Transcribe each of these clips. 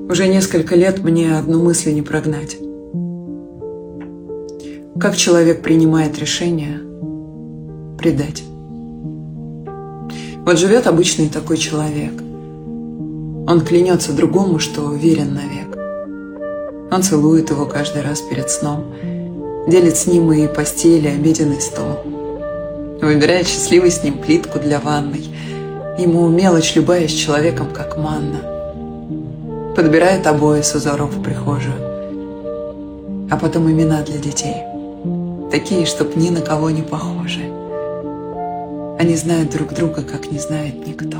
Уже несколько лет мне одну мысль не прогнать. Как человек принимает решение предать? Вот живет обычный такой человек. Он клянется другому, что верен навек. Он целует его каждый раз перед сном, делит с ним и постель, и обеденный стол. Выбирает счастливый с ним плитку для ванной. Ему мелочь любая с человеком, как манна. Подбирает обои с узоров в прихожую. А потом имена для детей. Такие, чтоб ни на кого не похожи. Они знают друг друга, как не знает никто.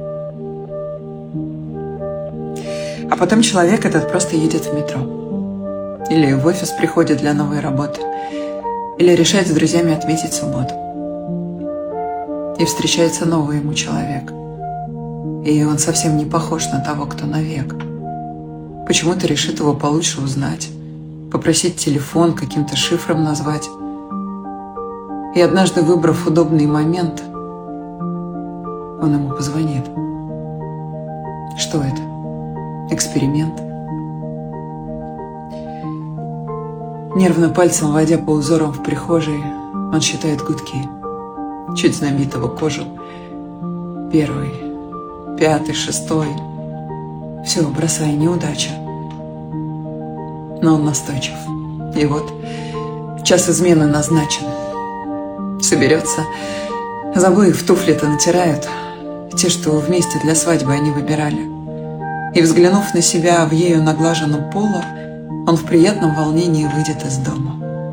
А потом человек этот просто едет в метро. Или в офис приходит для новой работы. Или решает с друзьями отметить субботу. И встречается новый ему человек. И он совсем не похож на того, кто навек. Почему-то решит его получше узнать, попросить телефон, каким-то шифром назвать. И однажды, выбрав удобный момент, он ему позвонит. Что это? Эксперимент? Нервно пальцем водя по узорам в прихожей, он считает гудки. Чуть знамитого кожу. 1, 5, 6. Все, бросай, неудача. Но он настойчив. И вот час измены назначен. Соберется. Забыв в туфли-то натирают. Те, что вместе для свадьбы они выбирали. И, взглянув на себя в ею наглаженном полу, он в приятном волнении выйдет из дома.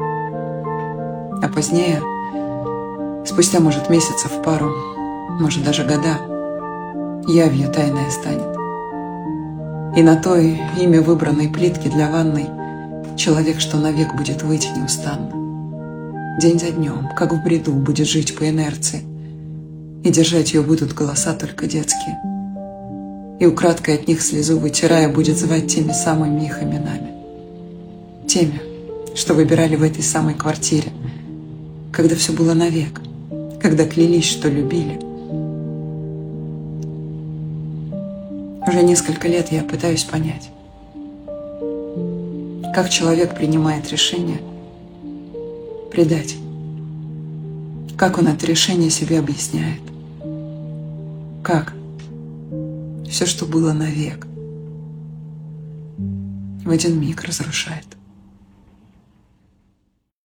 А позднее, спустя, может, месяцев пару, может, даже года, явью тайное станет. И на той ими выбранной плитке для ванной человек, что навек будет выть неустанно. День за днем, как в бреду, будет жить по инерции. И держать ее будут голоса только детские. И украдкой от них слезу вытирая, будет звать теми самыми их именами. Теми, что выбирали в этой самой квартире, когда все было навек, когда клялись, что любили. Уже несколько лет я пытаюсь понять, как человек принимает решение предать, как он это решение себе объясняет, как все, что было навек, в один миг разрушает.